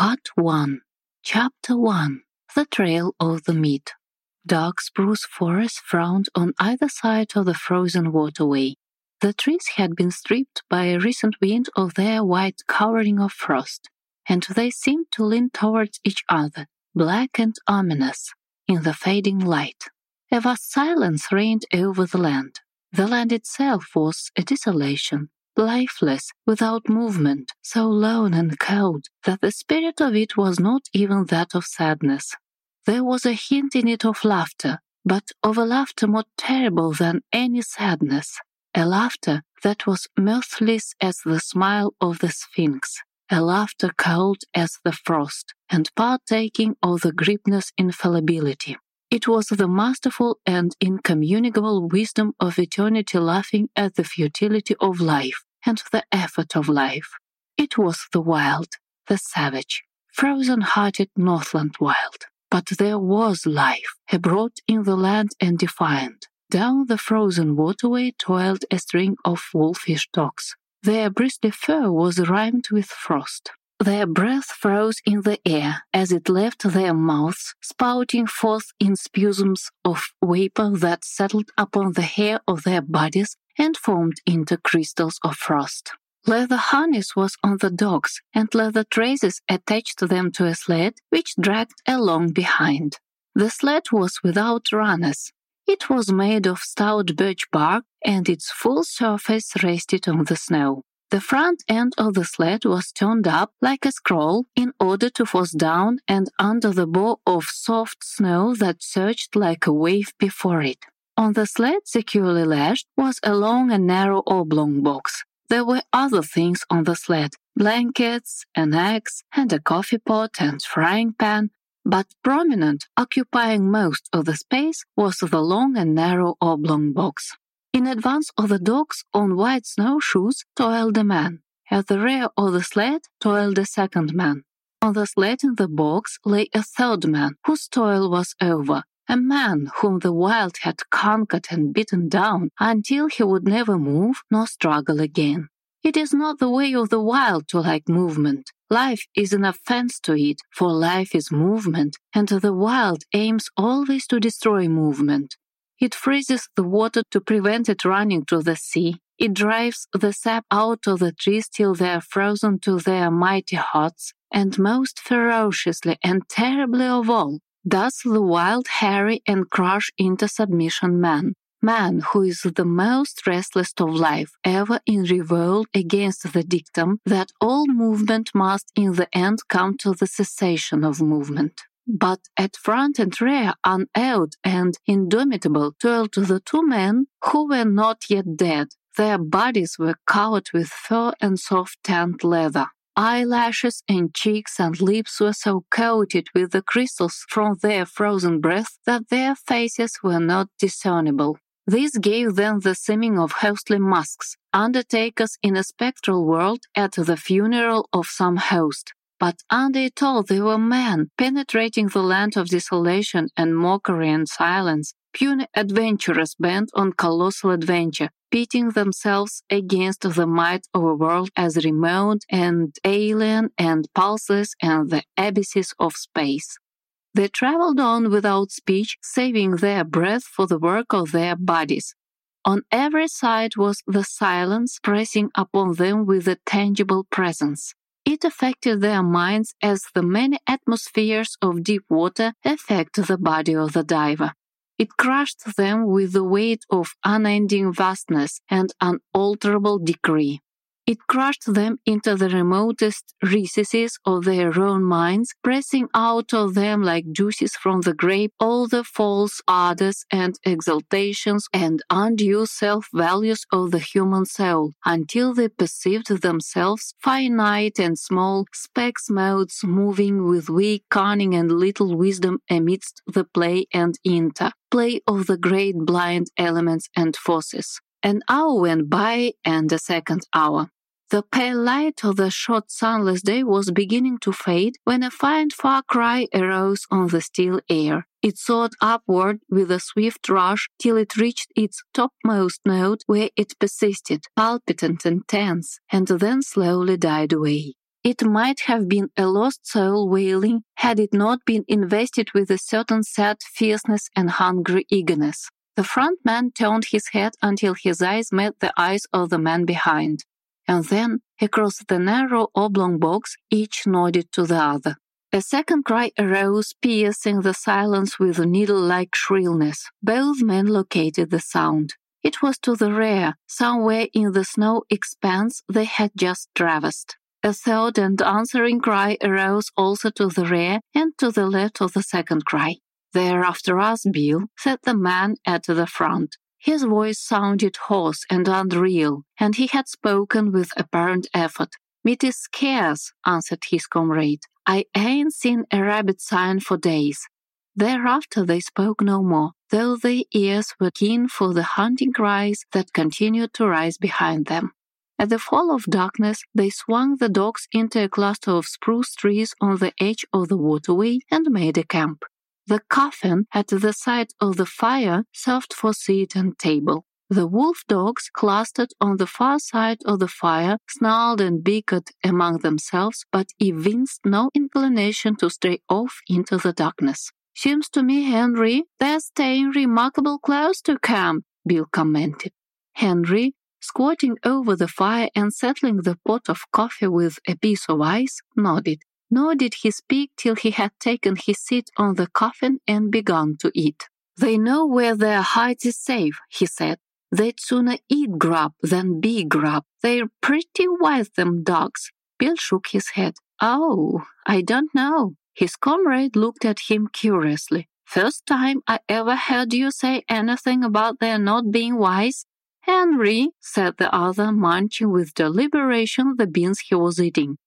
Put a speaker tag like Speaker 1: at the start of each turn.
Speaker 1: Part 1. Chapter 1. The Trail of the Meat. Dark spruce forests frowned on either side of the frozen waterway. The trees had been stripped by a recent wind of their white covering of frost, and they seemed to lean towards each other, black and ominous, in the fading light. A vast silence reigned over the land. The land itself was a desolation, lifeless, without movement, so lone and cold that the spirit of it was not even that of sadness. There was a hint in it of laughter, but of a laughter more terrible than any sadness, a laughter that was mirthless as the smile of the Sphinx, a laughter cold as the frost, and partaking of the Grippner's infallibility. It was the masterful and incommunicable wisdom of eternity laughing at the futility of life and the effort of life. It was the wild, the savage, frozen-hearted Northland wild. But there was life, abroad in the land and defiant. Down the frozen waterway toiled a string of wolfish dogs. Their bristly fur was rimed with frost. Their breath froze in the air as it left their mouths, spouting forth in spasms of vapor that settled upon the hair of their bodies and formed into crystals of frost. Leather harness was on the dogs, and leather traces attached them to a sled which dragged along behind. The sled was without runners. It was made of stout birch bark, and its full surface rested on the snow. The front end of the sled was turned up like a scroll in order to force down and under the bow of soft snow that surged like a wave before it. On the sled, securely lashed, was a long and narrow oblong box. There were other things on the sled, blankets, an axe, and a coffee pot and frying pan, but prominent, occupying most of the space, was the long and narrow oblong box. In advance of the dogs, on white snowshoes, toiled a man. At the rear of the sled toiled a second man. On the sled in the box lay a third man, whose toil was over, a man whom the wild had conquered and beaten down until he would never move nor struggle again. It is not the way of the wild to like movement. Life is an offense to it, for life is movement, and the wild aims always to destroy movement. It freezes the water to prevent it running to the sea. It drives the sap out of the trees till they are frozen to their mighty hearts, and most ferociously and terribly of all, does the wild harry and crush into submission man who is the most restless of life, ever in revolt against the dictum that all movement must in the end come to the cessation of movement. But at front and rear, unawed and indomitable, toiled the two men who were not yet dead. Their bodies were covered with fur and soft tanned leather. Eyelashes and cheeks and lips were so coated with the crystals from their frozen breath that their faces were not discernible. This gave them the seeming of hostly masks, undertakers in a spectral world at the funeral of some host. But under it all they were men, penetrating the land of desolation and mockery and silence, puny adventurers bent on colossal adventure, pitting themselves against the might of a world as remote and alien and pulseless as the abysses of space. They traveled on without speech, saving their breath for the work of their bodies. On every side was the silence pressing upon them with a tangible presence. It affected their minds as the many atmospheres of deep water affect the body of the diver. It crushed them with the weight of unending vastness and unalterable decree. It crushed them into the remotest recesses of their own minds, pressing out of them like juices from the grape all the false ardors and exaltations and undue self-values of the human soul, until they perceived themselves finite and small specks motes moving with weak cunning and little wisdom amidst the play and interplay of the great blind elements and forces. An hour went by, and a second hour. The pale light of the short sunless day was beginning to fade when a faint far cry arose on the still air. It soared upward with a swift rush till it reached its topmost note, where it persisted, palpitant and tense, and then slowly died away. It might have been a lost soul wailing had it not been invested with a certain sad fierceness and hungry eagerness. The front man turned his head until his eyes met the eyes of the man behind, and then, across the narrow oblong box, each nodded to the other. A second cry arose, piercing the silence with a needle-like shrillness. Both men located the sound. It was to the rear, somewhere in the snow expanse they had just traversed. A third and answering cry arose also to the rear and to the left of the second cry. "They're after us, Bill," said the man at the front. His voice sounded hoarse and unreal, and he had spoken with apparent effort. "It is scarce," answered his comrade. "I ain't seen a rabbit sign for days." Thereafter they spoke no more, though their ears were keen for the hunting cries that continued to rise behind them. At the fall of darkness, they swung the dogs into a cluster of spruce trees on the edge of the waterway and made a camp. The coffin at the side of the fire served for seat and table. The wolf dogs, clustered on the far side of the fire, snarled and bickered among themselves, but evinced no inclination to stray off into the darkness. "Seems to me, Henry, they're staying remarkable close to camp," Bill commented. Henry, squatting over the fire and settling the pot of coffee with a piece of ice, nodded. Nor did he speak till he had taken his seat on the coffin and begun to eat. "They know where their hide is safe," he said. "They'd sooner eat grub than be grub. They're pretty wise, them dogs." Bill shook his head. "Oh, I don't know." His comrade looked at him curiously. "First time I ever heard you say anything about their not being wise." "Henry," said the other, munching with deliberation the beans he was eating,